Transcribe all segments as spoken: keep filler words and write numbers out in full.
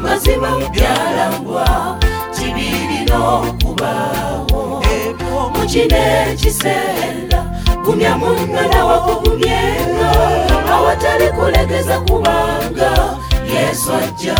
mazima byalangwa kibirino kubawo mukine kisenda gumya munna wakugumyenga awatali kulegeza kubanga Yesu ajja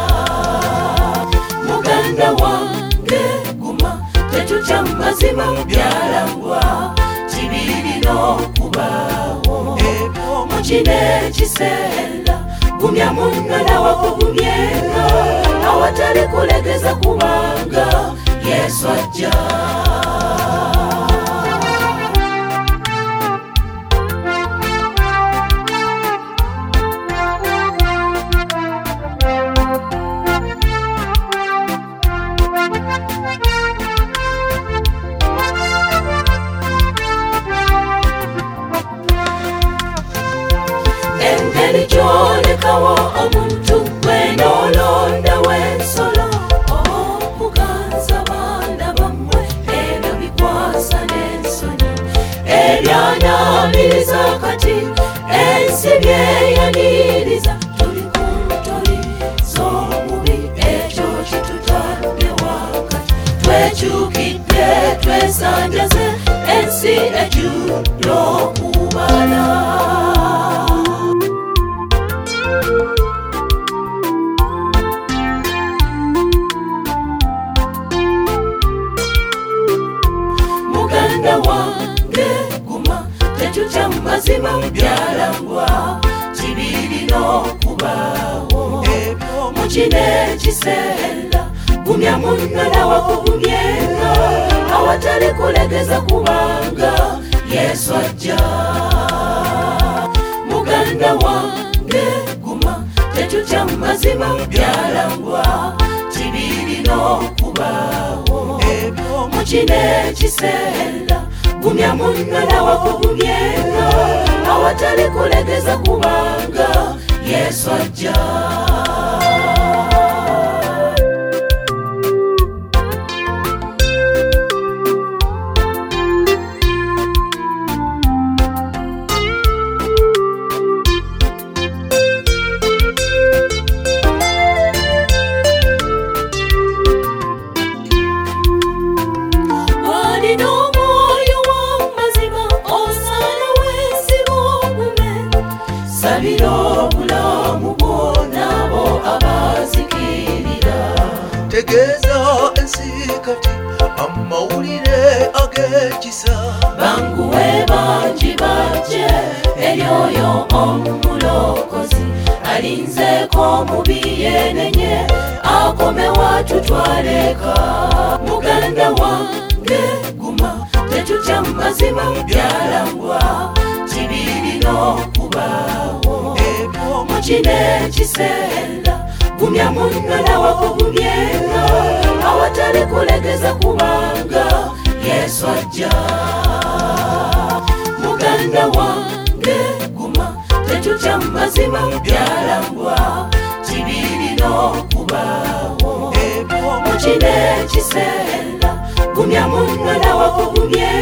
muganda wange guma tetucha mazima byalangwa kibirino kubawo mukine kisenda gumya munna wakugumyenga awatali kulegeza kubanga Yesu ajja Kawo omuntu kwenolonda wensolo okuganza abaana bammwe ebyo bikwasa n'ensonyi ebyanamiriza kati ensi byeyaniriza tuli ku ntoli z'omubi ekyo kitutadde wakati twekyukidde twesanjaze ensi ejjudde okubala wange guma tetucha mazima byalangwa kibirino kubawo mukine kisenda gumya munna wakugumyenga awatali kulegeza kubanga Yesu ajja muganda wange guma tetucha mazima byalangwa kibirino kubawo mukine kisenda gumya munna wakugumyenga awatali kulegeza kubanga Yesu ajja sabiro bulamu bonabo abazikirira tegeza ensi kati amawulire agekisa banguwe bangi bajje eryoyo omulokozi alinzeko mubi yenenye akome watutwaleka muganda wange guma tetutya mazima byalangwa kibirino kubawo mukine kisenda gumya munna wakugumyenga awatali kulegeza kubanga Yesu ajja muganda wange guma tetutya mazima byalangwa kibirino kubawo mukine kisenda gumya munna wakugumyenga